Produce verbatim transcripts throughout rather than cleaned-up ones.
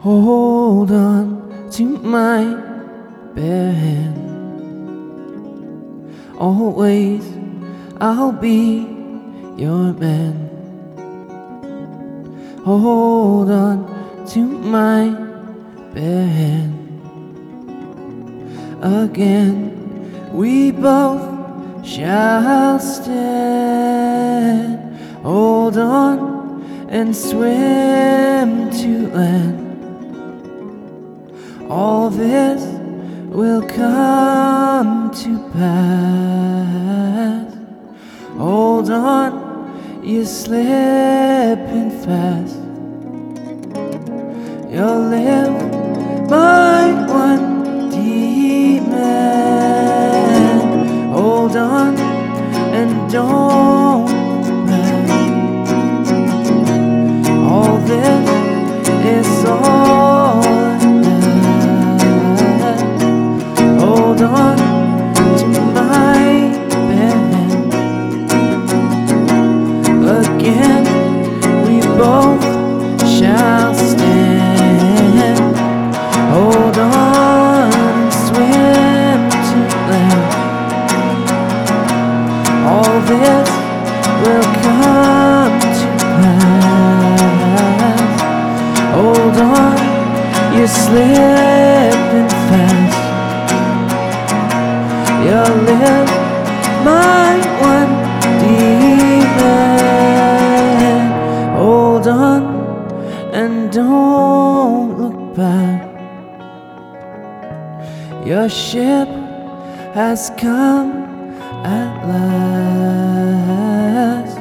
Hold on to my bare hand. Always I'll be your man. Hold on to my bare hand. Again we both shall stand. Hold on and swim to land. All this will come to pass. Hold on, you're slipping fast. You'll live my one demand. Hold on and don't rest. All this is all Hold on to my bed. Again we both shall stand. Hold on and swim to land. All this will come to pass. Hold on, you're slipping fast. You'll live my one demand. Hold on and don't look back. Your ship has come at last.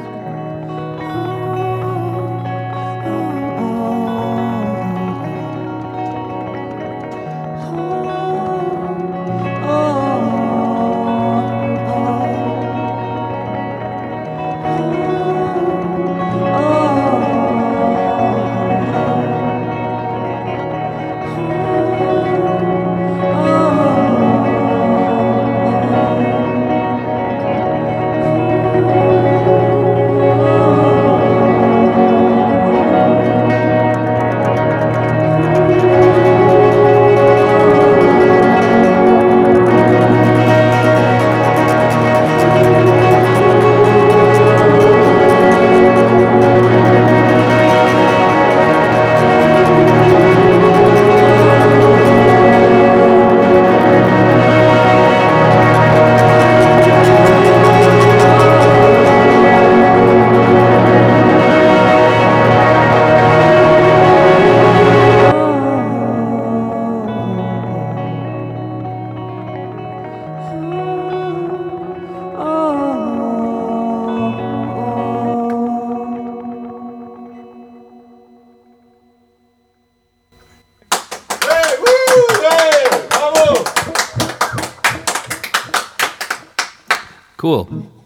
Cool.